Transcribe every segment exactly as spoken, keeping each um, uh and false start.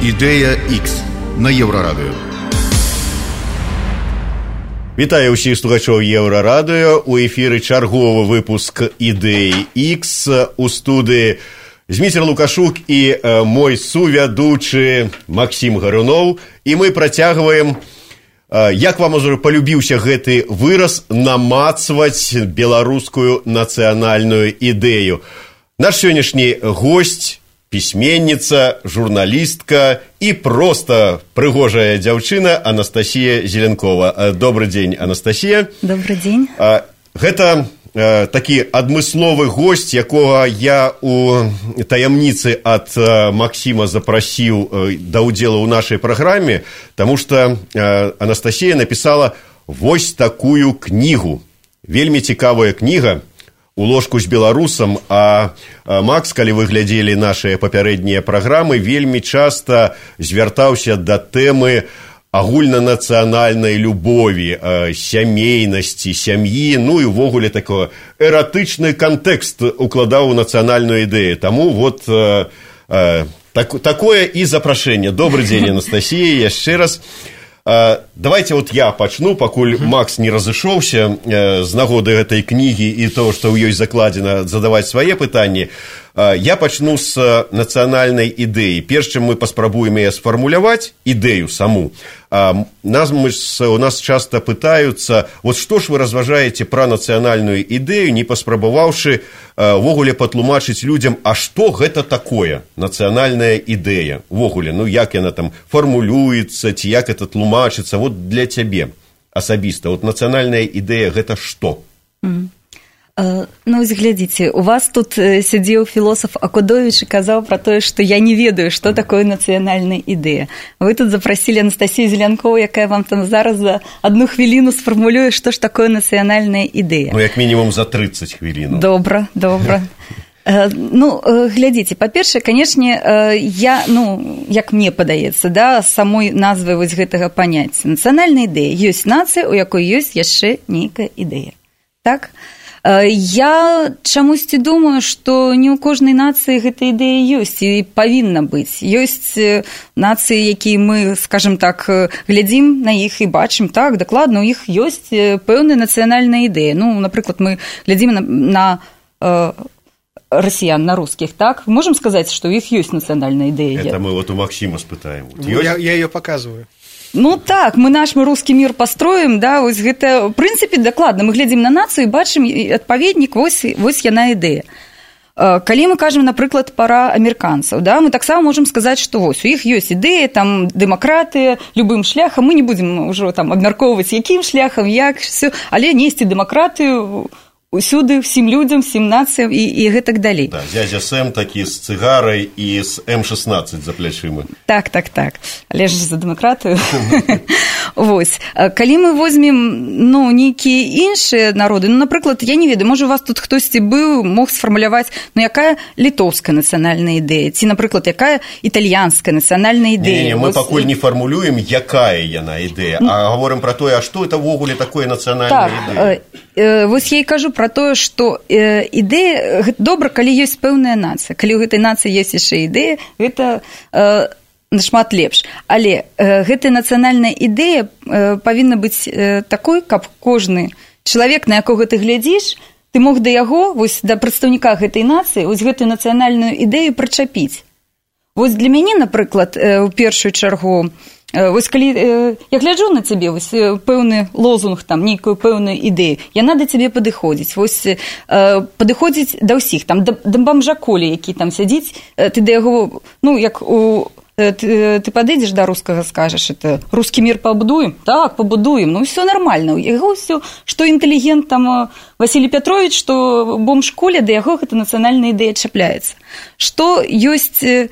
Ідэя Х на Еўрарадыё. Вітаю ўсіх слухачоў Еўрарадыё. У эфіры чарговы выпуск Ідэі Х. У студыі Зміцер Лукашук і э, мой сувядучы Максім Гаруноў. І мы працягваем, э, як вам ужо полюбіўся гэты выраз, намацваць беларускую нацыянальную ідэю. Наш сённяшні госць, пісьменніца, журналістка і проста прыгожая дзяўчына Анастасія Зеленкова. Добры дзень, Анастасія. Добры дзень. Гэта такі адмысловы госць, якога я у таямніцы ад Максіма запрасіў да ўдзелу ў нашай праграме, таму што Анастасія напісала вось такую кнігу. Вельмі цікавая кніга. У ложку з беларусам, а Макс, калі вы глядзелі нашыя папярэднія праграмы, вельмі часта звяртаўся да тэмы агульнанацыянальнай любові, сямейнасці, сям'і, ну і ўвогуле такого эратычны кантэкст укладаў у нацыянальную ідэю. Таму вот э, э, так, такое і запрашэнне. Добрый дзень, Анастасія, яшчэ раз. Давайте вот я пачну, пакуль Макс не разышоўся з нагоды гэтай кнігі і того, што ў ёй закладзена, задаваць свае пытанні. Я пачну з нацыянальнай ідэі. Перш чым мы паспрабуем яе сфармуляваць, ідэю саму. Нас, мы, у нас часта пытаюцца, вот што ж вы разважаеце пра нацыянальную ідэю, не паспрабаваўшы ввогуле патлумачыць людзям, а што гэта такое нацыянальная ідэя? Ввогуле, ну як яна там фармулюецца, ці як это тлумачыцца? Вот для цябе асабіста, вот нацыянальная ідэя гэта што? Mm. Uh, ну, глядзіце, у вас тут сядзеў філосаф Акудовіч і казаў пра тое, што я не ведаю, што такое нацыянальная ідэя. Вы тут запрасілі Анастасію Зеленкову, якая вам там зараз за одну хвіліну сфармулюе, што ж такое нацыянальная ідэя. Ну, як мінімум за трыццаць хвілін. Добра, добра. Uh, ну, uh, глядзіце, па-першае, канешне, uh, я, ну, як мне падаецца, да, самой назвай вось гэтага паняцця. Нацыянальная ідэя. Ёсць нацыя, у якой ёсць яшчэ нейкая ідэя. Так? Я чамусьці думаю, што не ў кожнай нацыі гэта ідэя ёсць і павінна быць. Ёсць нацыі, якія мы, скажем так, глядзім на іх і бачым, так, дакладна, у іх ёсць пэўная нацыянальная ідэя. Ну, напрыклад, мы глядзім на, на э, расіян, на рускіх, так? Можам сказаць, што у іх ёсць нацыянальная ідэя? Это мы вот у Максима спытаем. Ну, я, я ее показываю. Ну так, мы наш мы русский мир построим, да, вось гэта, в прынцыпе, дакладна, мы глядзім на нацыю і бачым адпаведнік, вось, вось яна ідэя. Калі мы кажам, напрыклад, пара амерыканцаў, да, мы таксама можам сказаць, што вось, у іх ёсць ідэя, там, дэмакратыя, любым шляхам, мы не будзем ужо там абмяркоўваць, якім шляхам, як, все, але несці дэмакратыю усюды, всім людзям, всім нацыям і, і гэтак далей. Да, зязя Сэм такі з цыгарай і з эм шестнадцать за плячыма. Так, так, так. Але ж за дэмакратыю. Вось. Калі мы возьмем, ну, нейкія іншыя народы, ну, напрыклад, я не ведаю, можа, у вас тут хтосьці быў, мог сфармуляваць, ну, якая літоўская нацыянальная ідэя, ці, напрыклад, якая італьянская нацыянальная ідэя. Не, не, мы пакуль не фармулюем, якая яна ідэя, а гаворым пра тое, а што это ўвогуле такое нацыянальная ідэя? Так, вось я і кажу пра тое, што ідэя, добра, калі ёсць пэўная нацыя. Калі ў гэтай нацыі ёсць яшчэ ідэя, гэта э, нашмат лепш. Але э, гэтая нацыянальная ідэя э, павінна быць э, такой, каб кожны чалавек, на якога ты глядзіш, ты мог да яго, вось да прадстаўніка гэтай нацыі, вось гэтую нацыянальную ідэю прычапіць. Вось для мяне, напрыклад, э, у першую чаргу, вось калі э, я гляджу на цябе, вось пэўны лозунг, там, нейкую пэўную ідэю, яна да цябе падыходзіць, вось э, падыходзіць да ўсіх, там, да, да бамжа-колі, які там сядзіць, э, ты да яго, ну, як у, э, ты, ты падыдзеш да рускага, скажаш, это рускі мір пабудуем? Так, пабудуем, ну, все нормально, у яго ўсё, што інтэлігент, там, Васілій Пятрович, што бомж-коля, да яго гэта нацыянальная ідэя чапляецца. Што ёсць... Э,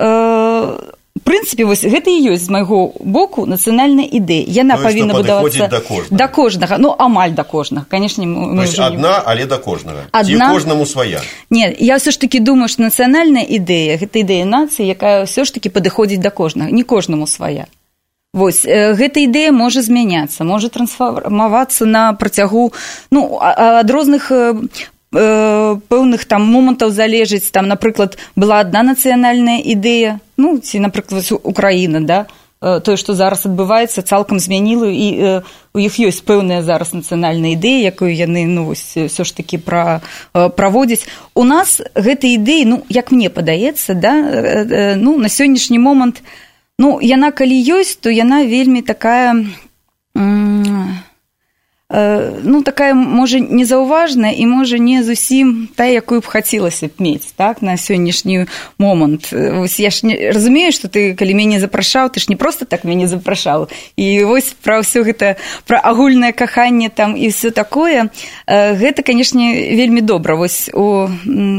э, В прынцыпе, вось гэта і ёсць з майго боку нацыянальная ідэя. Яна ну, павінна будавацца да кожнага. да кожнага, ну амаль да кожнага. Канешне, мы ўжо адна, не... але да кожнага. Адна... Ці кожнаму свая. Не, я ўсё ж такі думаю, што нацыянальная ідэя гэта ідэя нацыі, якая ўсё ж такі падыходзіць да кожнага, не кожнаму свая. Вось, гэта ідэя можа змяняцца, можа трансфармавацца на працягу, ну, ад розных пэўных там момантаў залежыць, там, напрыклад, была адна нацыянальная ідэя, ну, ці, напрыклад, Украіна, да, тое, што зараз адбываецца, цалкам змяніла, і э, у іх ёсць пэўная зараз нацыянальная ідэя, якую яны, ну, вось, ўсё ж такі пра, э, праводзяць. У нас гэтай ідэі, ну, як мне падаецца, да, э, э, ну, на сённяшні момант, ну, яна калі ёсць, то яна вельмі такая... М- ну, такая, можа, незаўважная і, можа, не зусім тая, якую б хацелася б мець, так, на сённяшні момант. Вось я ж не разумею, што ты, калі мяне запрашаў, ты ж не проста так мяне запрашаў. І вось пра ўсё гэта, пра агульнае каханне там і ўсё такое, гэта, канешне, вельмі добра. Вось у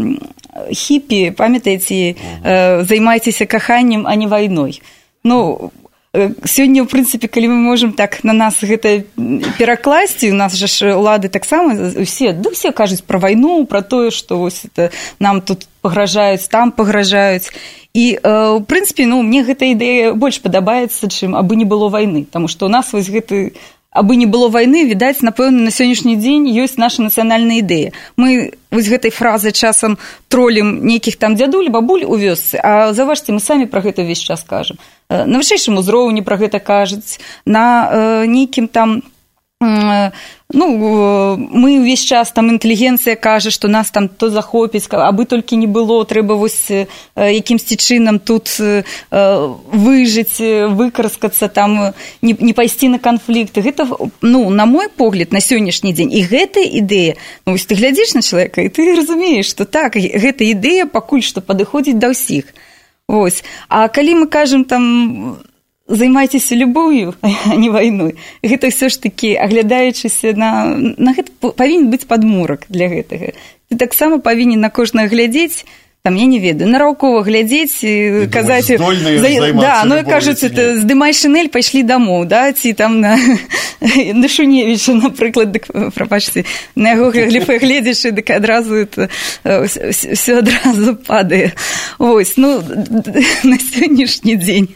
хіпі, памятаеце, займайцеся каханнем, а не вайной. Ну, сёння, ў прынцыпе, калі мы можам так на нас гэта перакласці, у нас жа ж улады таксама усе, да ўсе кажуць пра вайну, пра тое, што вось это нам тут пагражаюць, там пагражаюць. І, ў прынцыпе, ну, мне гэта ідэя больш падабаецца, чым абы не было вайны, таму што ў нас вось гэты абы не было вайны, відаць, напэўна, на сённяшні дзень ёсць наша нацыянальная ідэя. Мы вось гэтай фразай часам тролім нейкіх там дзядуль, бабуль у вёсцы, а заўважце, мы самі пра гэта ўвесь час кажам. На вышэйшым узроўні пра гэта кажуць, на э, нейкім там, э, ну, э, мы ўвесь час, там, інтэлігенцыя кажа, што нас там то захопіць, абы толькі не было, трэба вось э, якімсьці чынам тут э, выжыць, выкарскацца, там, не, не пайсці на канфлікты. Гэта, ну, на мой погляд, на сённяшні дзень, і гэта ідэя, ну, вось ты глядзіш на чалавека, і ты разумееш, што так, гэта ідэя пакуль што падыходзіць да ўсіх. Вось. А калі мы кажам там займайцеся любоўю, а не вайной, гэта ўсё ж такі, аглядаючыся на, на гэта павінен быць падмурак для гэтага. Ты таксама павінен на кожнага глядзець, там, я не ведаю, нараўкова глядзець і казаць... За... Да, ну, кажуць, это, здымай шинель, пайшлі дамоў, да, ці там на, на Шуневіча, напрыклад, дык, прабачце, на яго глядзіш, і дык адразу это, все адразу падае. Вось, ну, на сённяшні дзень...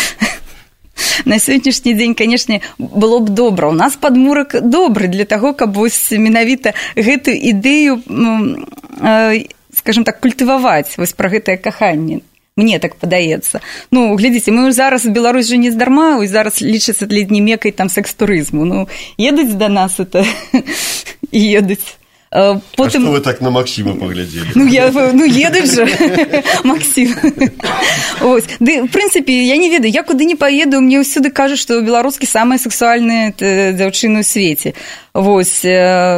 На сённяшні дзень, канешне, было б добра. У нас падмурак добры для таго, каб вось менавіта гэтую ідэю... скажем так, культываваць вось пра гэтае каханне. Мне так падаецца. Ну, глядзіце, мы зараз в Беларусь жа не здарма, і зараз лічыцца ледзь не мекай там секс-турызму. Ну, едуць да нас это і едуць. Потым... А што вы так на Максіма паглядзелі? Ну, я, ну едуць жа, Максім. Ось. Ды, в прынцыпе, я не ведаю, я куды не паеду, мне ўсюды кажуць, што беларускі самыя сексуальныя дзяўчыны ў свеце. Вось.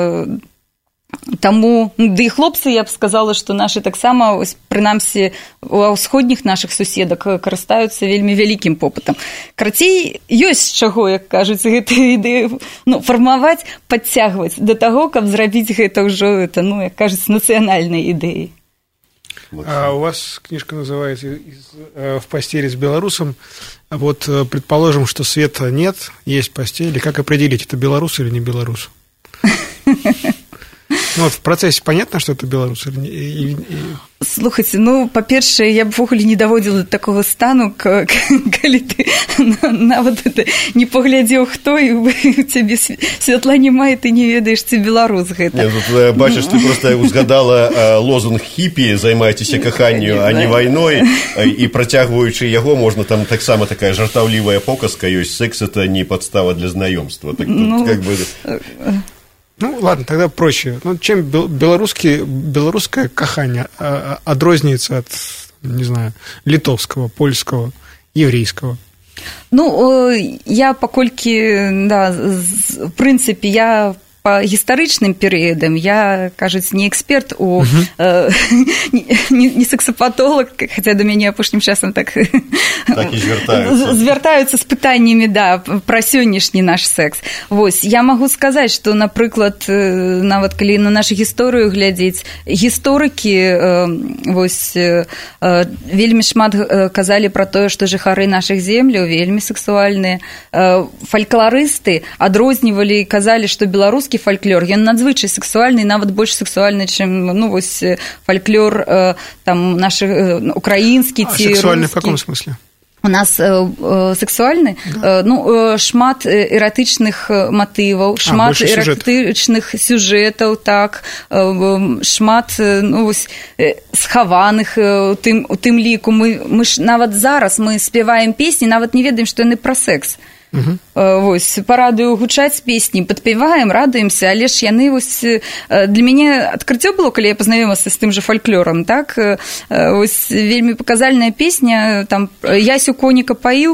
Таму, да і хлопцы, я б сказала, што нашы таксама, прынамсі, у ўсходніх нашых суседак карыстаюцца вельмі вялікім попытам. Карацей, ёсць чаго, як кажуць, гэтую ідэю, ну, фармаваць, падцягваць да таго, каб зрабіць гэта ўжо, это, ну, як кажуць, нацыянальнай ідэяй. А у вас книжка называется «В постели с белорусом». Вот, предположим, что света нет, есть постель. И как определить, это белорус или не белорус? Ну, вот в процессе понятно, что это белорус или не? И, и... Слухайте, ну, па-першае, я б ввогуле не даводзіла до такого стану, калі ты нават не паглядзеў, хто, і у цябе святла няма, і ты не ведаеш, ці беларус гэта. Не, тут, бачиш, ты просто узгадала лозунг хіпі, займайцеся каханню, а не вайной, і працягваючы яго, можна там таксама такая жартаўлівая показка ёсць, секс это не подстава для знаёмства. Так, ну, как бы... Ну, ладно, тогда проще. Ну, чем белорусский, белорусское каханье адрознивается от, не знаю, литовского, польского, еврейского? Ну, я паколькі, да, в прынцыпе, я па гістарычным перыядам, я, кажуць, не эксперт у... Uh-huh. э, не, не сексапатолог, хаця да мяне апошнім часам так... Так і звяртаюцца. Звяртаюцца з пытаннямі, да, пра сённяшні наш секс. Вось, я магу сказаць, што, напрыклад, нават калі на нашу гісторыю глядзець, гісторыкі, э, вось, э, вельмі шмат казалі пра тое, што жыхары нашых земляў вельмі сексуальныя. Э, фалькларысты адрознівалі і казалі, што беларускі фальклор, ён надзвычай сексуальны, нават больш сексуальны, чым, ну, вось, фальклор э, там, наш э, украінскі ці а, сексуальны рускі. В каком смысле? у нас э, э, сексуальны э, ну, э, шмат эратычных матываў, шмат а, эратычных сюжэтаў, так, э, шмат э, ну, вось, э, схаваных э, у, тым, у тым ліку. Мы, мы ж нават зараз мы спяваем песні, нават не ведаем, што яны пра секс. Uh-huh. Вось, па радыё гучаць песні, падпяваем, радуемся, але ж яны вось, для мяне адкрыццё было, калі я пазнаёмілася з тым жа фальклорам, так, вось, вельмі паказальная песня, там, Ясю коніка паіў,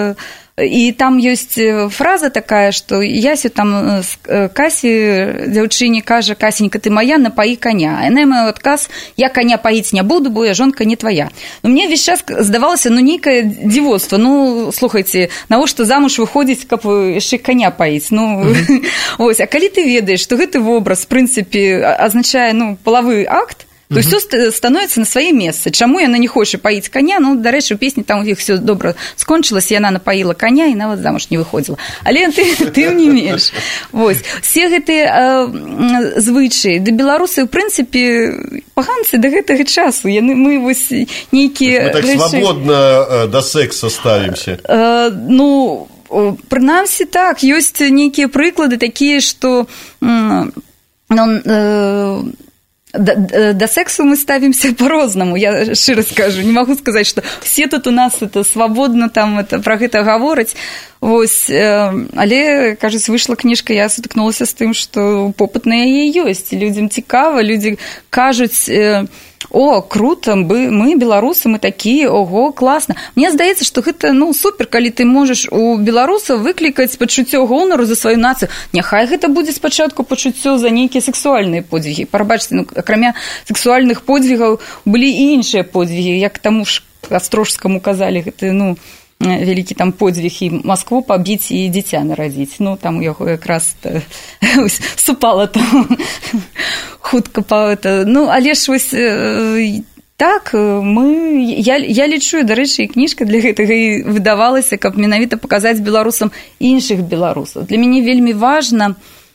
і там ёсць фраза такая, што Ясю там Касі, дзяўчыне, кажа: «Касенька, ты моя, напаі коня». А яна маю адказ: «Я коня паіць не буду, бо я жонка не твоя». Но мне весь час здавалася, ну, нейкае дзівоцтва. Ну, слухайце, навошта замуж выходзіць, каб яшчэ коня паіць? Ну, mm-hmm. Ось, а калі ты ведаеш, што гэты вобраз, в прынцыпе, азначае, ну, палавы акт, то uh-huh. ўсё становіцца на свае месцы. Чаму яна не хоча паіць коня? Ну, дарэчы, у песні там у іх все добра скончылася, яна напаіла коня і нават замуж не выходзіла. Але ты, тым не менш. Вось. Все гэтыя э, звычаі да беларусы, ў прынцыпе, паганцы да гэтага часу. Яны, мы вось нейкія... Мы так рэчы... свабодна да секса ставімся. Э, ну, прынамсі так, ёсць нейкія прыклады такія, што... Э, ну, э, Да, да сексу мы ставимся по-рознаму, я шчыра скажу, не могу сказать, что все тут у нас это свободно там это, про гэта гавораць. Вось, але, кажуць, выйшла кніжка, я сутыкнулася з тым, што попыт на яе ёсць, людзям цікава, людзі кажуць: «О, круто, мы беларусы, мы такія, ого, класна». Мне здаецца, што гэта, ну, супер, калі ты можаш у беларусаў выклікаць пачуццё гонару за сваю нацыю. Няхай гэта будзе спачатку пачуццё за нейкія сексуальныя подвігі. Прабачце, ну, акрамя сексуальных подвігаў былі і іншыя подвігі, як таму ж Астрожскаму казалі, гэта, ну, вялікі там подзвіг і Маскву пабіць і дзіця нарадзіць. Ну, там у яго якраз супала там хутка па это. Ну, але ж вось так, мы... Я, я лічу, дарэчы, і кніжка для гэтага і выдавалася, каб менавіта паказаць беларусам іншых беларусаў. Для мяне вельмі важна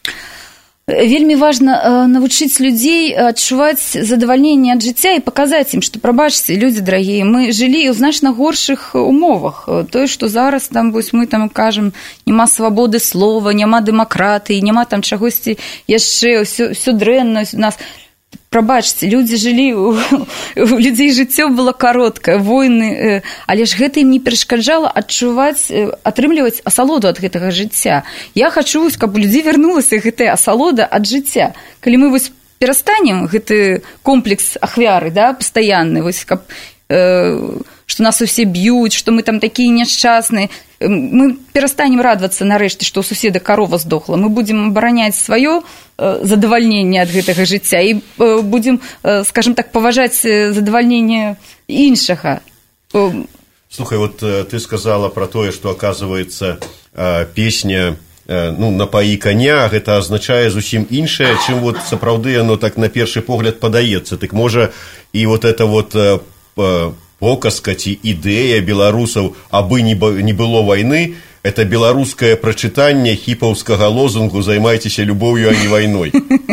Вельмі важна навучыць людзей адчуваць задавальненне ад жыцця і паказаць ім, што, прабачце, людзі дарагія, мы жылі ў значна горшых умовах. Тое, што зараз там, вось мы там кажам, няма свабоды слова, няма дэмакратыі, няма там чагосьці яшчэ, ўсё, ўсё дрэнна у нас. Прабачце, людзі жылі, у, у людзей жыццё было кароткае, войны, але ж гэта ім не перашкаджала адчуваць, атрымліваць асалоду ад гэтага жыцця. Я хачу, каб у людзей вярнулася гэтая асалода ад жыцця. Калі мы вось перастанем гэты комплекс ахвяры, да, пастаянны, вось каб э, што нас усе б'юць, што мы там такія няшчасныя, мы перастанем радавацца нарэшце, што ў суседа карова здохла. Мы будзем абараняць сваё задавальненне ад гэтага жыцця і будзем, скажем так, паважаць задавальненне іншага. Слухай, вот ты сказала про тое, што, оказывается, песня, ну, «Напаі коня», гэта азначае зусім іншае, чым вот сапраўды оно так на першы погляд падаецца. Так можа і вот это вот показка ці ідэя беларусаў, абы не было вайны, это беларускае прачытанне хіпаўскага лозунгу «Займайцеся любоўю, а не вайной».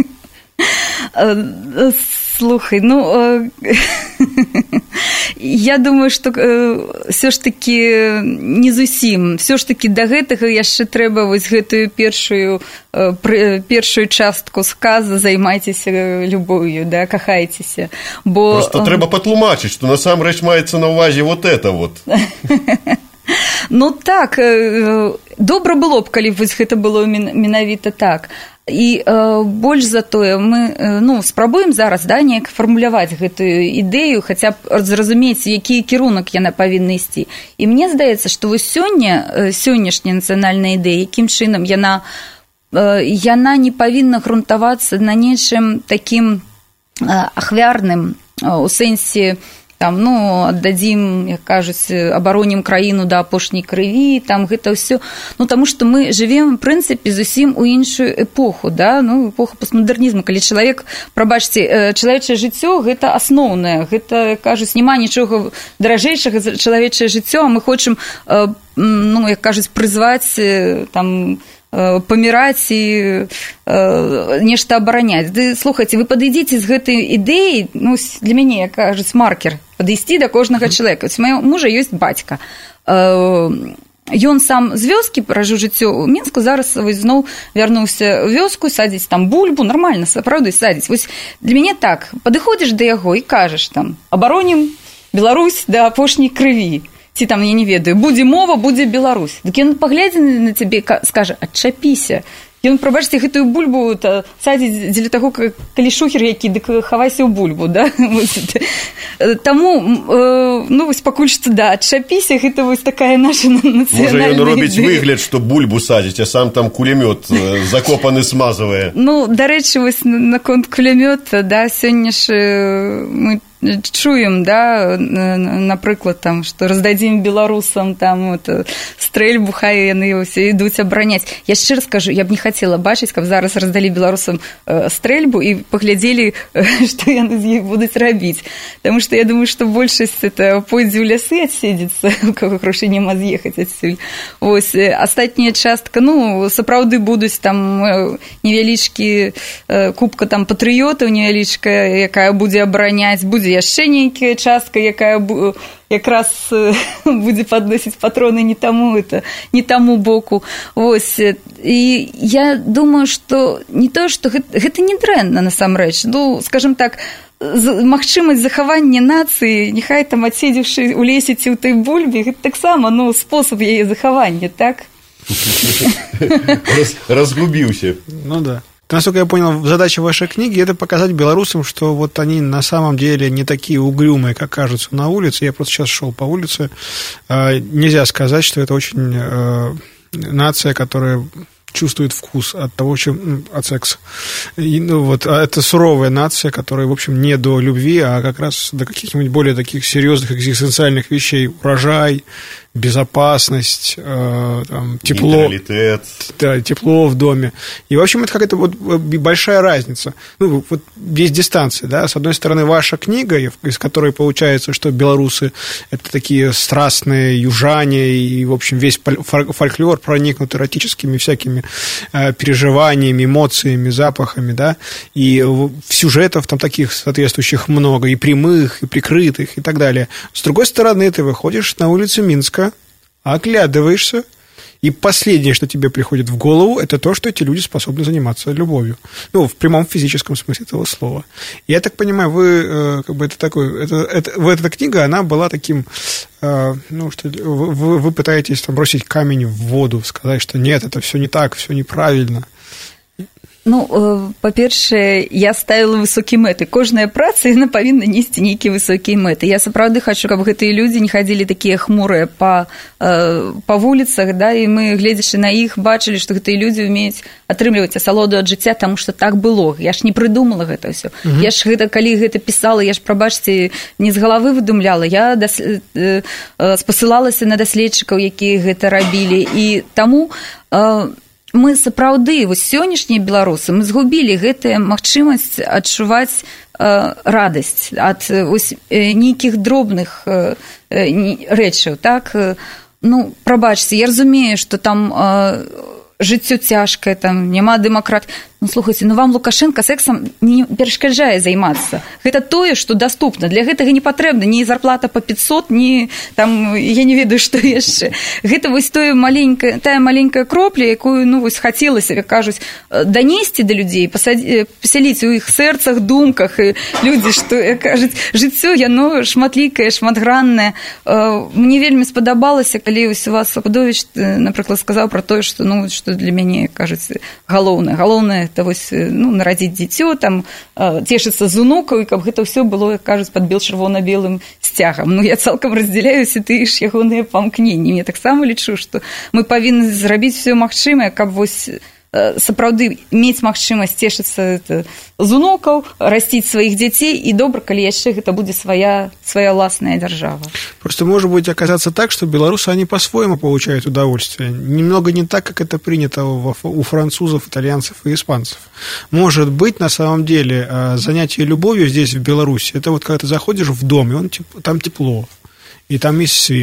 Слухай, ну, я думаю, што все ж таки не зусім. Все ж таки да гэтага яшчэ трэба вось гэтую першую, першую частку сказа «Займайцеся любоўю», да, кахайцеся. Бо... Просто трэба патлумачыць, што насамрэч маецца на ўвазе вот это вот. Ну так, добра было б, калі вось гэта было менавіта так. І э, больш за тое, мы э, ну, спрабуем зараз, да, неяк фармуляваць гэтую ідэю, хаця б зразумець, які кірунак яна павінна ісці. І мне здаецца, што вось сёння, сённяшняя нацыянальная ідэя, якім чынам яна, э, яна не павінна грунтавацца на нечым такім э, ахвярным, э, у сэнсе, там, ну, аддадзім, як кажуць, абаронім краіну да апошняй крыві, там гэта ўсё. Ну, таму што мы жывем, в прынцыпе, зусім у іншую эпоху, да, ну, эпоху постмадэрнізму, калі чалавек, прабачце, чалавечае жыццё гэта асноўнае, гэта, кажуць, няма нічога даражэйшага за чалавечае жыццё, а мы хочам, ну, як кажуць, прызваць, там, паміраць і э, нешта абараняць. Ды, слухайце, вы падыдзіце з гэтай ідэі, ну, для мяне, як кажуць, маркер, падысці да кожнага чалавека. Вось у майго мужа ёсць бацька. ён сам з вёскі пражыў жыццё ў Мінску, зараз вось зноў вярнуўся ў вёску, садзіць там бульбу, нармальна, сапраўды садзіць. Вось для мяне так, падыходзіш да яго і кажаш там, абаронім Беларусь да апошняй крыві. Ці там, я не ведаю, будзе мова, будзе Беларусь. Дык ён паглядзе на цябе, скажа, адчапіся. Ён, прабачце, гэтую бульбу садзіць дзеля таго, калі шухер які, дык хавайся ў бульбу, да? Таму, ну, вось пакуль што, да, адчапіся, гэта вось такая наша нацыянальная... Можа, ён робіць выгляд, што бульбу садзіць, а сам там кулямёт закопаны смазвае. Ну, дарэчы, вось наконт кулямёта, да, сёння ж мы чуем, да, напрыклад, там, што раздадзім беларусам там вот, стрэльбу, хай яны ўсе ідуць абараняць. Я шчыра скажу, я б не хацела бачыць, каб зараз раздалі беларусам стрэльбу і паглядзелі, што яны з іх будуць рабіць. Таму што я думаю, што большасць это пойдзе ў лясы адседзецца, у каго грошай няма з'ехаць адсюль. Вось, астатняя частка, ну, сапраўды будуць там невялічкі кубка там патрыётаў, невялічкая, якая будзе абараняць, будзе яшчэ нейкая частка, якая якраз будзе падносіць патроны не таму, это, не таму боку. Вось. І я думаю, што не то, што гэта, гэта не дрэнна насамрэч. Ну, скажем так, магчымасць захавання нацыі, няхай там адседзеўшы у лесе ці ў той бульбе, гэта таксама, ну, спосаб яе захавання, так? Разгубіўся. Ну да. Насколько я понял, задача вашей книги – это показать белорусам, что вот они на самом деле не такие угрюмые, как кажутся на улице. Я просто сейчас шел по улице. Нельзя сказать, что это очень нация, которая чувствует вкус от того, чем от секса. И, ну, вот, а это суровая нация, которая, в общем, не до любви, а как раз до каких-нибудь более таких серьезных экзистенциальных вещей. Урожай, безопасность, э, там, тепло, да, тепло в доме. И, в общем, это какая-то вот большая разница. Ну, вот есть дистанция, да. С одной стороны, ваша книга, из которой получается, что белорусы – это такие страстные южане, и, в общем, весь фольклор проникнут эротическими всякими э, переживаниями, эмоциями, запахами, да. И сюжетов там таких соответствующих много, и прямых, и прикрытых, и так далее. С другой стороны, ты выходишь на улицу Минска, оглядываешься, и последнее, что тебе приходит в голову, это то, что эти люди способны заниматься любовью. Ну, в прямом физическом смысле этого слова. И я так понимаю, вы, как бы, это такой, это, это, вот эта книга, она была таким, ну, что вы, вы пытаетесь там бросить камень в воду, сказать, что нет, это все не так, все неправильно. Ну, па-першае, я ставіла высокія мэты. Кожная праца, яна павінна несці нейкія высокія мэты. Я сапраўды хачу, каб гэтыя людзі не хадзілі такія хмурыя па, па вуліцах, да, і мы, гледзячы на іх, бачылі, што гэтыя людзі ўмеюць атрымліваць асалоду ад жыцця, таму што так было. Я ж не прыдумала гэта ўсё. Uh-huh. Я ж гэта, калі гэта пісала, я ж, прабачце, не з галавы выдумляла. Я дас... спасылалася на даследчыкаў, якія гэта рабілі. І таму... мы сапраўды, вось сённяшнія беларусы, мы згубілі гэтая магчымасць адчуваць э, радасць ад вось, э, нейкіх дробных э, рэчаў, так? Ну, прабачце, я разумею, што там э, жыццё цяжкае, там няма дэмакрат. Ну, слухайце, ну вам Лукашенко сексам не перашкаджае займацца. Гэта тое, што даступна. Для гэтага не патрэбна ні зарплата па пятьсот, ні там, я не ведаю, што яшчэ. Гэта вось тое маленькая, тая маленькая кропля, якую, ну, вось хацелася, як кажуць, данесці да людзей, пасяліць у іх сэрцах, думках, і людзі, што, як кажуць, жыццё, яно шматлікае, шматграннае. Мне вельмі спадабалася, калі ось у вас Сапудовіч, напрыклад, сказаў пра тое, што, ну, што для мяне, кажуць, галоўнае. Галоўнае это вось, ну, нарадзіць дзіцё, там, цешыцца з унукаў, і каб гэта ўсё было, як кажуць, пад бел-чырвона-белым сцягам. Ну, я цалкам раздзяляюся тыя ж ягоныя памкненні. Мне таксама лічу, што мы павінны зрабіць ўсё магчымае, каб вось сапраўды мець магчымасць цешыцца з унукаў, расціць сваіх дзяцей, і добра, калі яшчэ гэта будзе свая, свая власная держава. Просто может быть оказаться так, что белорусы, они по-своему получают удовольствие. Немного не так, как это принято у французов, итальянцев и испанцев. Может быть, на самом деле, занятие любовью здесь, в Беларуси, это вот когда ты заходишь в дом, и он, там тепло, и там есть свет.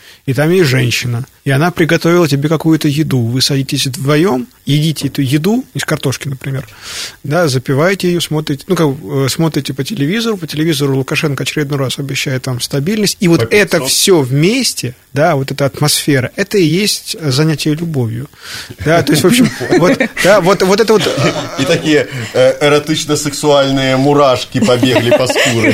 и там есть женщина, и она приготовила тебе какую-то еду. Вы садитесь вдвоем, едите эту еду, из картошки, например, да, запиваете ее, смотрите, ну, как, смотрите по телевизору, по телевизору Лукашенко очередной раз обещает там стабильность, и вот это все вместе, да, вот эта атмосфера, это и есть занятие любовью. Да, то есть, в общем, вот, да, вот, вот это вот... И такие эротично-сексуальные мурашки побегли по скуре.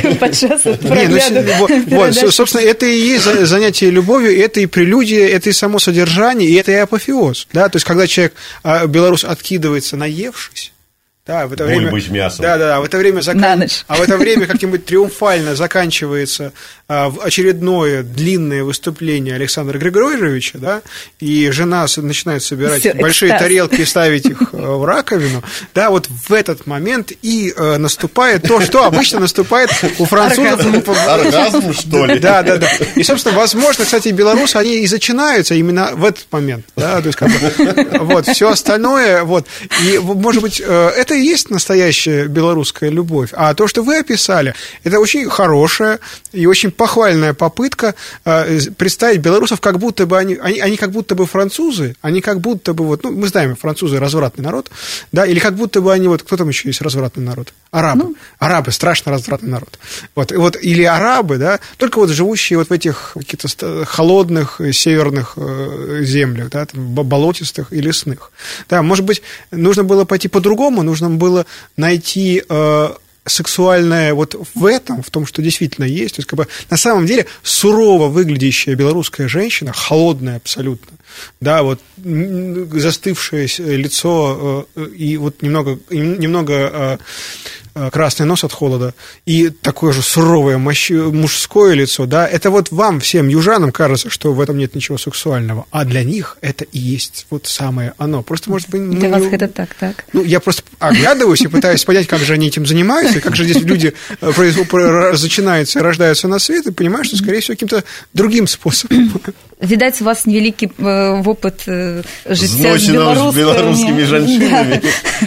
Вот, собственно, это и есть занятие любовью, это и прелюдия, это и само содержание, и это и апофеоз. Да? То есть, когда человек, белорус, откидывается, наевшись, да, в это время, бульбы с мясом. Да, да, да, в это время закан... а в это время как-нибудь триумфально заканчивается а, очередное длинное выступление Александра Григорьевича, да, и жена начинает собирать Всё, большие экстаз. тарелки и ставить их в раковину, да, вот в этот момент и а, наступает то, что обычно наступает у французов. Оргазм, что ли? Да, да, да. И, собственно, возможно, кстати, белорусы, они и начинаются именно в этот момент, да, то есть, как бы, вот, все остальное, вот, и, может быть, это и есть настоящая белорусская любовь. А то, что вы описали, это очень хорошая и очень похвальная попытка представить белорусов, как будто бы они, они, они как будто бы французы, они как будто бы, вот, ну, мы знаем, французы развратный народ, да, или как будто бы они, вот, кто там еще есть развратный народ? Арабы. Ну, арабы, страшно развратный народ. Вот, и вот, или арабы, да, только вот живущие вот в этих каких-то холодных северных землях, да, там, болотистых и лесных. Да, может быть, нужно было пойти по-другому, нужно было найти э, сексуальное вот в этом, в том, что действительно есть. То есть, как бы, на самом деле, сурово выглядящая белорусская женщина, холодная абсолютно, да, вот застывшее лицо э, и вот немного, немного э, красный нос от холода, и такое же суровое мужское лицо, да, это вот вам, всем южанам, кажется, что в этом нет ничего сексуального, а для них это и есть вот самое оно. Просто, может быть... Для вас это так, так? Ну, я просто оглядываюсь и пытаюсь понять, как же они этим занимаются, и как же здесь люди зачинаются и рождаются на свет, и понимаю, что, скорее всего, каким-то другим способом. Видать, у вас невеликий опыт жыцця з беларускімі жанчынамі.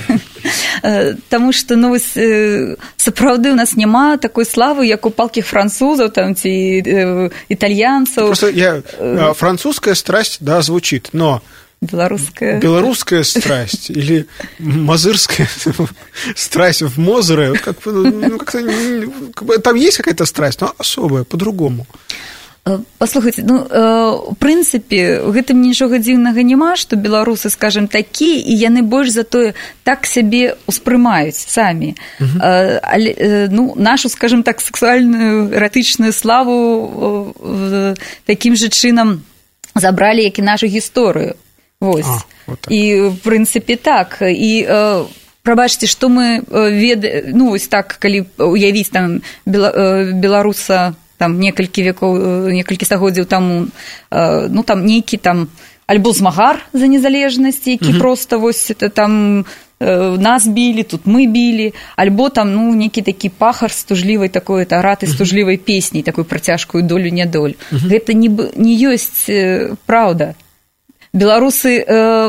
Таму што, ну, сапраўды у нас няма такой славы, як у палкіх французаў там ці італьянцаў. Просто я французская страсть, да, звучит, но белорусская белорусская страсть или мазырская страсть в Мозыре, как, ну, как-то, там есть какая-то страсть, но особая, по-другому. Паслухайце, ну, у прынцыпе, гэтым нічога дзіўнага няма, што беларусы, скажем, такія, і яны больш за тое так сябе ўспрымаюць самі. Uh-huh. Але, ну, нашу, скажем так, сексуальную, эратычную славу такім жа чынам забралі, як і нашу гісторыю. Вось. А, вот так. І, в прынцыпе, так. І, прабачце, што мы ведаем, ну, вось так, калі уявіць там беларуса там некалькі векоў, некалькі стагоддзяў таму, ну, там нейкі там альбо змагар за незалежнасць, які uh-huh. проста вось это там нас білі, тут мы білі, альбо там, ну, нейкі такі пахар з тужлівай такой, араты з тужлівай песняй, такой працяжкую долю-нядоль. Uh-huh. Гэта не, не ёсць праўда. Беларусы,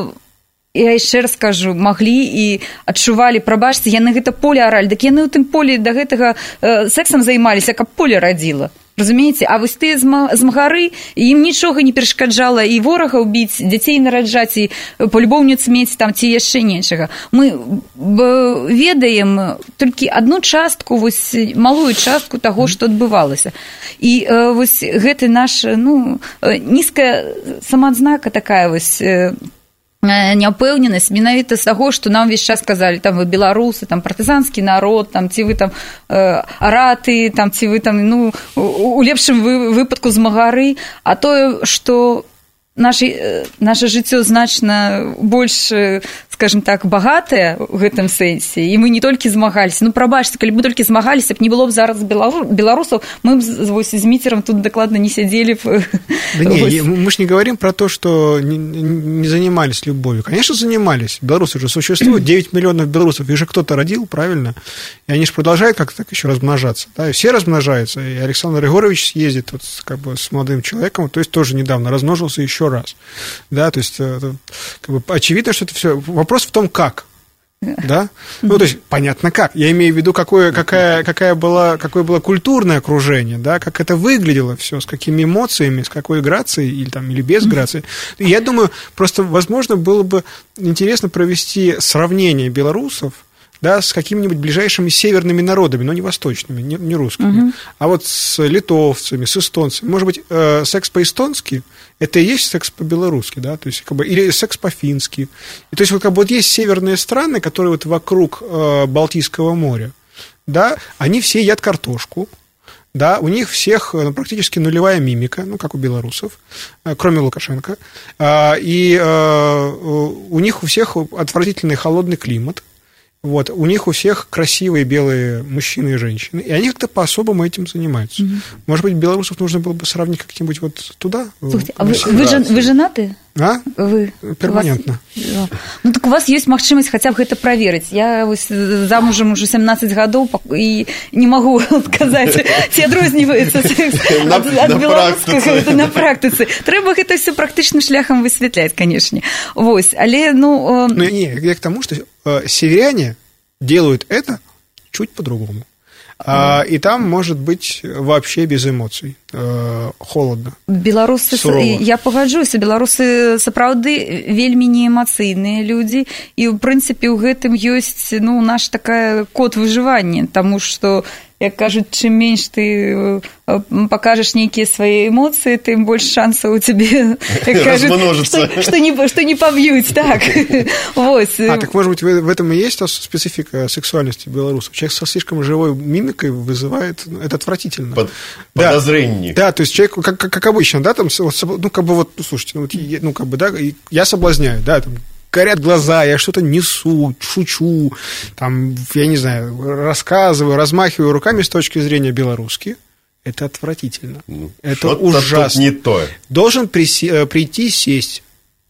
я яшчэ раз скажу, маглі і адчувалі, прабачце, яны гэта поле аралі, дык яны ў тым полі да гэтага сэксам займаліся, каб поле радзіла. Разумееце? А вось тыя змагары, ім нічога не перашкаджала і ворага ўбіць, дзяцей нараджаць, і палюбоўніц мець там, ці яшчэ нечага. Мы ведаем толькі адну частку, вось малую частку таго, што адбывалася. І вось гэты наш, ну, нізкая самаадзнака такая вось, няўпэўненасць менавіта з таго, што нам увесь час казалі, там вы беларусы, там партызанскі народ, там ці вы там э, араты, там ці вы там, ну, у, у лепшым вы, выпадку змагары, а тое, што наше, наше жыццё значна больш, скажем так, багатае ў гэтым сэнсе, і мы не толькі змагаліся. Ну, прабачце, калі б мы толькі змагаліся, б не было б зараз беларусаў, мы б вось з Міцерам тут дакладна не сядзелі б. Да не, мы ж не говорим про то, что не, не занимались любовью. Конечно, занимались. Белорусы же существуют, девять миллионов белорусов, их же кто-то родил, правильно? И они же продолжают как-то так еще размножаться. Да? И все размножаются. И Александр Егорович ездит вот, как бы, с молодым человеком, то есть тоже недавно размножился еще раз. Да, то есть как бы, очевидно, что это все... Вопрос в том, как. Да? Ну, то есть, понятно как. Я имею в виду, какое, какая, какая была, какое было культурное окружение, да, как это выглядело все, с какими эмоциями, с какой грацией, или, там, или без грации. И я думаю, просто, возможно, было бы интересно провести сравнение белорусов, да, с какими-нибудь ближайшими северными народами, но не восточными, не, не русскими, угу. а вот с литовцами, с эстонцами. Может быть, э, секс по-эстонски – это и есть секс по-белорусски, да, то есть, как бы, или секс по-фински. И, то есть, вот, как бы, вот есть северные страны, которые вот вокруг э, Балтийского моря, да, они все едят картошку, да, у них всех ну, практически нулевая мимика, ну, как у белорусов, э, кроме Лукашенко, э, и э, у них у всех отвратительный холодный климат. Вот, у них у всех красивые белые мужчины и женщины, и они как-то по-особому этим занимаются. Mm-hmm. Может быть, белорусов нужно было бы сравнить как-нибудь вот туда? Слушайте, а вы, вы, жен, вы женаты? А? Вы, перманентно. Вас, ну, так у вас есть магчымасць хаця б гэта праверыць. Я вось замужам уже семнадцать гадоў і не магу сказаць, ці адрозніваецца ад беларускага на практыцы. Трэба гэта все практычным шляхам высвятляць, канешне. Вось, але, ну... Ну, не, я к тому, что северяне делают это чуть по-другому. А, и там может быть вообще без эмоций, э, холодно. Беларусы, сурово. Я пагаджуся, беларусы сапраўды вельмі неэмацыйныя людзі, і ў прынцыпе ў гэтым ёсць, ну, наш такая код выжывання, таму што, як кажуць, чым менш ты пакажаш нейкія свае эмоцыі, тым больш шансаў у цябе, як кажуць, што, што, не, што не побьюць, так. Вот. А, так, может быть, в этом и есть специфика сексуальности белорусов? Человек со слишком живой мимикой вызывает, это отвратительно. Под, да. Подозрение. Да, то есть человек, как, как обычно, да, там, ну, как бы вот, ну, слушайте, ну, вот, ну, как бы, да, я соблазняю, да, там, горят глаза, я что-то несу, шучу, там, я не знаю, рассказываю, размахиваю руками с точки зрения белорусски. Это отвратительно. Ну, это ужасно. Не то. Должен приси, прийти, сесть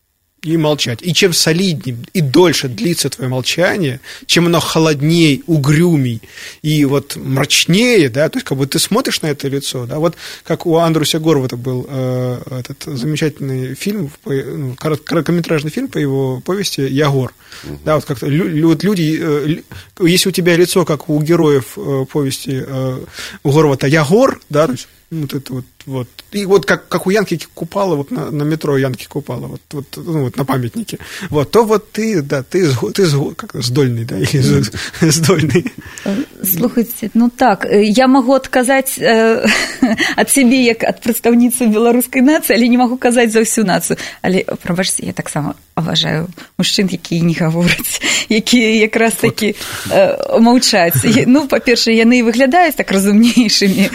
и молчать. И чем солиднее и дольше длится твое молчание, чем оно холодней, угрюмей и вот мрачнее, да, то есть как бы ты смотришь на это лицо, да, вот как у Андруся Горвата был э, этот замечательный фильм, ну, короткометражный фильм по его повести «Ягор». Угу. Да, вот как-то лю, вот люди, э, если у тебя лицо, как у героев э, повести э, у Горвата «Ягор», да, то есть вот это вот, вот. И вот как, как у Янки Купала, вот на, на метро Янки Купала, вот, вот, ну, вот на памятнике, вот, то вот ты, да, ты, ты как здольный, да, или здольный. Слухайте, ну так, я могу отказать э, от себе, як от представницы белорусской нации, але не могу казать за всю нацию. Але, пробачте, я так само уважаю мужчин, які не говорять, які якраз таки э, мовчать. Ну, по-перше, яны выглядаюць так разумнейшими.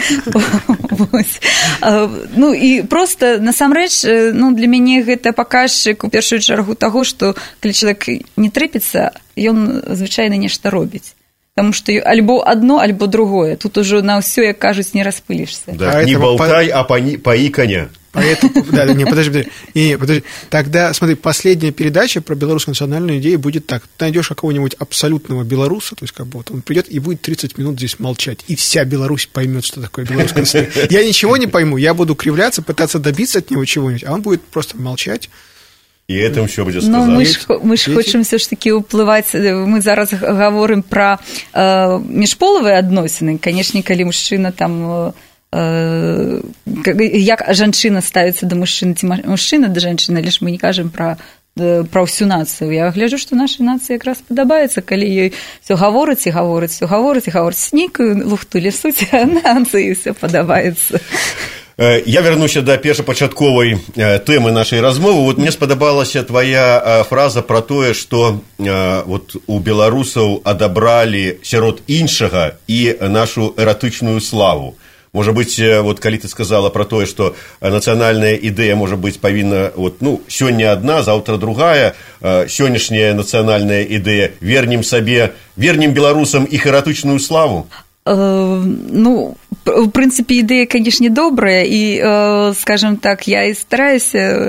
Ну, і просто, насамрэч, ну, для мяне гэта паказчык у першую чаргу таго, што калі чалавек не трэпіцца, ён звычайна нешта робіць. Потому что альбо одно, альбо другое. Тут уже на все, як кажуть, не распылишься. Да, а не болтай, по... а пои, пои коня. Поэтому, да, не, подожди, подожди, не, подожди. Тогда, смотри, последняя передача про белорусскую национальную идею будет так. Ты найдешь какого-нибудь абсолютного белоруса, то есть как бы вот он придет и будет тридцать минут здесь молчать, и вся Беларусь поймет, что такое белорусская национальная. Я ничего не пойму, я буду кривляться, пытаться добиться от него чего-нибудь, а он будет просто молчать. І гэтым ўсё будзе сказаць. Ну, мы ж, мы ж хочам все ж таки ўплываць, мы зараз гаворым пра э, міжполавыя адносіны, канешне, калі мужчына там э, як жанчына ставіцца да мужчыны, ці мужчына да жанчыны, але ж мы не кажам пра пра ўсю нацыю. Я гляджу, што нашай нацыі якраз падабаецца, калі ёй все гаворыць і гаворыць, все гаворыць і гаворыць, нейкую лухту лесуць, а нацыі ўсё падабаецца. Я вярнуся да першапачатковай тэмы нашай размовы. Вот мне спадабалася твоя фраза про тое, што вот у беларусаў адабралі сярод іншага і нашу эратычную славу. Можа быць, вот калі ты сказала про тое, што нацыянальная ідэя, можа быць, павінна вот, ну, сёння адна, заўтра другая, сённяшняя нацыянальная ідэя, вернем сабе, вернем беларусам іх эратычную славу. Ну, в принципе, идея, конечно, добрая, и, скажем так, я и стараюсь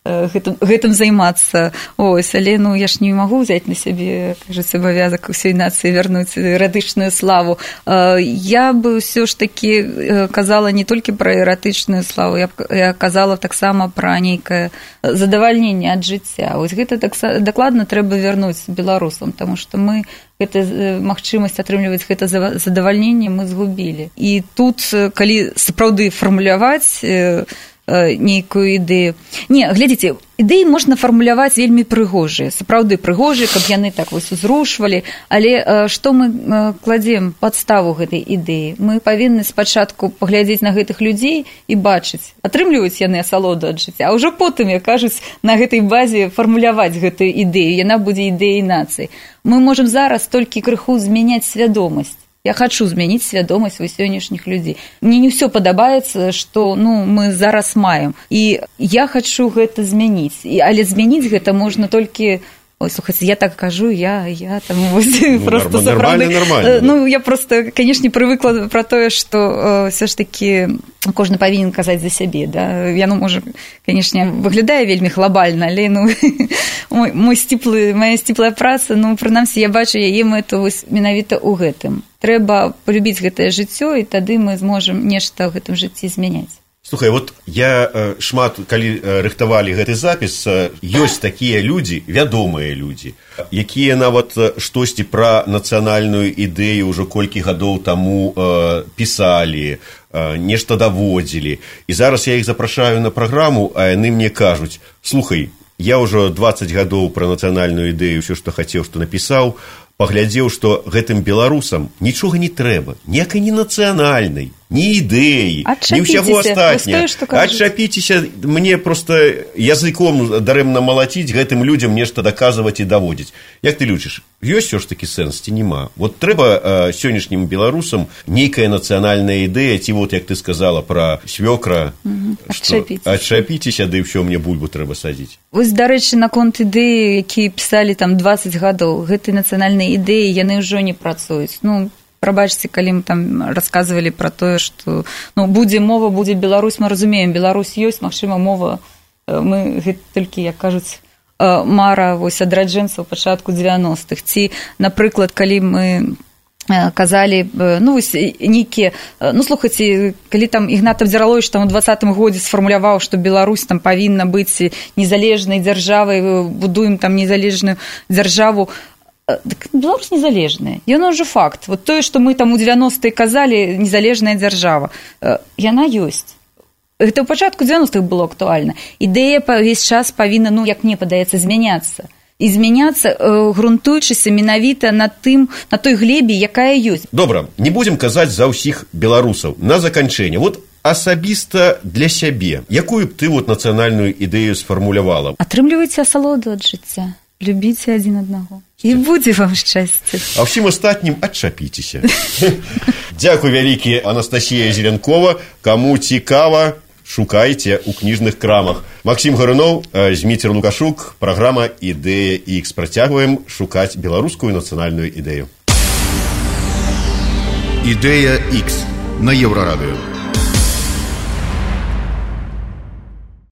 гэтым, гэтым займацца. Ось, але ну, я ж не магу взять на сябе, кажется, абавязак усёй нацыі вярнуць эратычную славу. Я бы ўсё ж такі казала не толькі пра эратычную славу, я, я казала таксама пра нейкае задавальненне ад жыцця. Вось гэта так, дакладна трэба вярнуць беларусам, таму што мы гэта магчымасць атрымліваць гэта задавальненне мы згубілі. І тут, калі сапраўды фармуляваць нейкую ідэю. Не, глядзіце, ідэі можна фармуляваць вельмі прыгожыя, сапраўды прыгожыя, каб яны так вось узрушвалі, але што мы кладзем падставу гэтай ідэі? Мы павінны спачатку паглядзець на гэтых людзей і бачыць, атрымліваюць яны асалоду ад жыцця, а ўжо потым, як кажуць, на гэтай базе фармуляваць гэтую ідэю, яна будзе ідэяй нацыі. Мы можам зараз толькі крыху змяняць свядомасць. Я хочу змяніць свядомасць у сённяшніх людзей. Мне не ўсё падабаецца, што ну, мы зараз маем. І я хочу гэта змяніць. І, але змяніць гэта можна толькі... Ой, слухайте, я так кажу, я, я там вось, ну, просто нормально, нормально. Ну, я просто, конечно, привыкла про тое, што все ж таки кожны павінен казаць за сябе, да. Яно можа, конечно, выглядае вельмі глобальна, але ну мой, мой сціплы, моя сціплая праца, ну, прынамсі, я бачу яе мэту вось менавіта ў гэтым. Трэба полюбіць гэтае жыццё, і тады мы зможам нешта ў гэтым жыцці змяняць. Слухай, вот я шмат, калі рыхтавалі гэты запіс, ёсць такія людзі, вядомыя людзі, якія нават штосьці пра нацыянальную ідэю ўжо колькі гадоў таму э, пісалі, э, нешта даводзілі. І зараз я іх запрашаю на праграму, а яны мне кажуць: слухай, я ўжо дваццаць гадоў пра нацыянальную ідэю ўсё, што хацеў, што напісаў, паглядзеў, што гэтым беларусам нічога не трэба, ніякай не нацыянальнай, ні ідэі, ні ўсяго астатняга. Адчапіцеся, мне проста языком дарэмна малаціць гэтым людзям нешта даказваць і даводзіць. Як ты лічыш, ёсць ўсё ж такі сэнс ці няма? Вот трэба э, сённяшнім беларусам нейкая нацыянальная ідэя, ці вот, як ты сказала пра свёкра, што адчапіцеся, ды ўсё, мне бульбу трэба садзіць. Вось, дарэчы, наконт ідэі, якія пісалі там дваццаць гадоў, гэтай нацыянальнай ідэі яны ўжо не працуюць. Ну, прабачце, калі мы там расказвалі пра тое, што ну, будзе мова, будзе Беларусь, мы разумеем, Беларусь ёсць, магчыма, мова, мы гэта толькі, як кажуць, мара вось адраджэнцаў пачатку дзевяностых. Ці, напрыклад, калі мы казалі, ну, вось, нейкія, ну, слухайце, калі там Ігнат Абдзіраловіч там у дваццатым годзе сфармуляваў, што Беларусь там павінна быць незалежнай дзяржавай, будуем там незалежную дзяржаву, Беларусь незалежная, яно ўжо факт. Вот тое, што мы там у дзевяностыя казалі, незалежная дзяржава, яна ёсць. Гэта ў пачатку дзевяностых было актуальна. Ідэя ўвесь час павінна, ну, як мне падаецца, змяняцца. І змяняцца, грунтуючыся менавіта на тым, на той глебе, якая ёсць. Добра, не будзем казаць за ўсіх беларусаў. На заканчэнне, вот асабіста для сябе, якую б ты вот нацыянальную ідэю сфармулявала? Атрымлівайце асалоду ад жыцця. Любіце адзін аднаго. І будзе вам шчасце. А ўсім астатнім адчапіцеся. Дзякуй вялікі, Анастасія Зеленкова. Каму цікава, шукайце ў кніжных крамах. Максім Гаруноў, Зміцер Лукашук, праграма «Ідэя Ікс». Працягваем шукаць беларускую нацыянальную ідэю. «Ідэя Ікс» на Еўрарадыё.